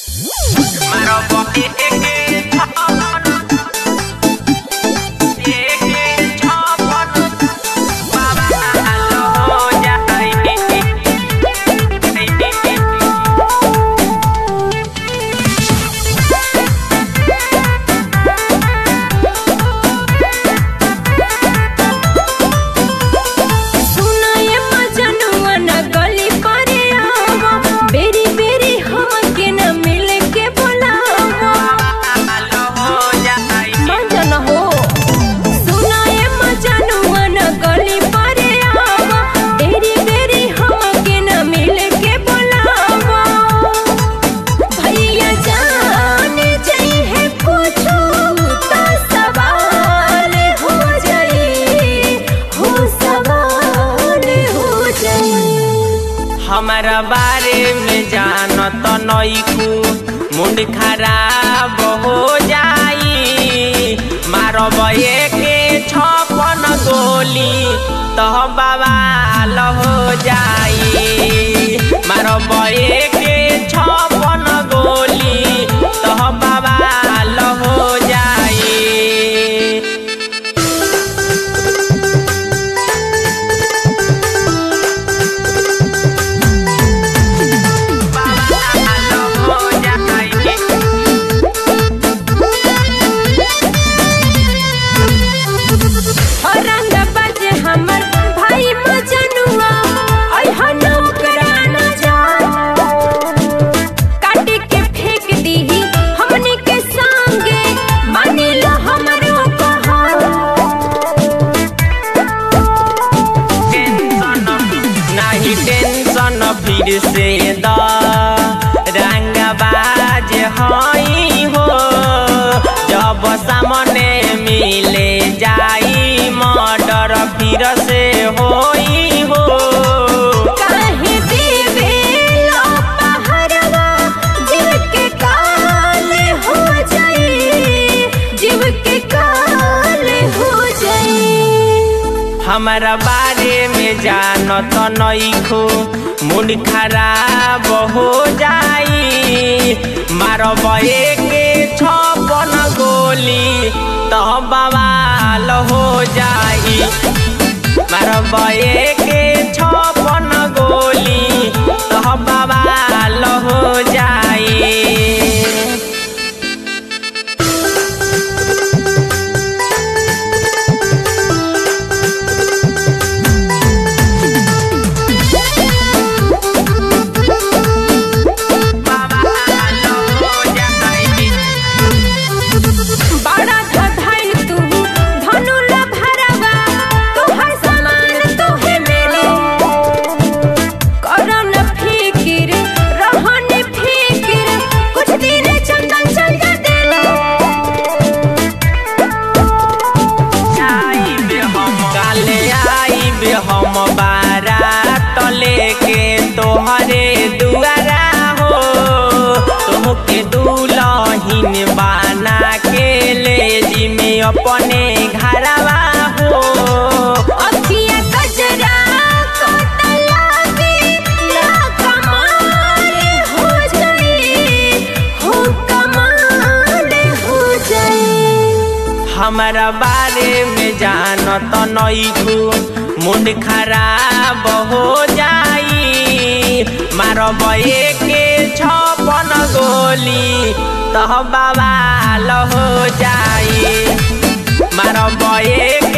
हमारा बारे में जानत नइखू मुंड खराब हो जाई मारब एके 56 गोली तह बवाल हो जाई मारब एके 56 गोली तह बवाल हो जाई। फिर से रंगबाज हई हो जब सामने मिले जाई मर्डर फिर से होई हो काहे देवे लो पहरवा जीव के काल हो जाई जीव के काल हो जाई। हमारा बारे में जानत नइखू मुंड खराब हो जाई मारब एके 56 गोली तह बवाल हो जाई मारब एके 56 गोली तह बवाल हो जाई। हम बारात लेके तोहरे दुआरा हो तोहके दुल्हन बना के ले जी में अपने घरवा हो अखिया कजरा कोतला के ना कमाल हो जाई हो कमाल हो जाई। हमारा बारे में जानत नइखू मुंड खराब हो जाई मारब एके 56 गोली तह बवाल हो जाई मारब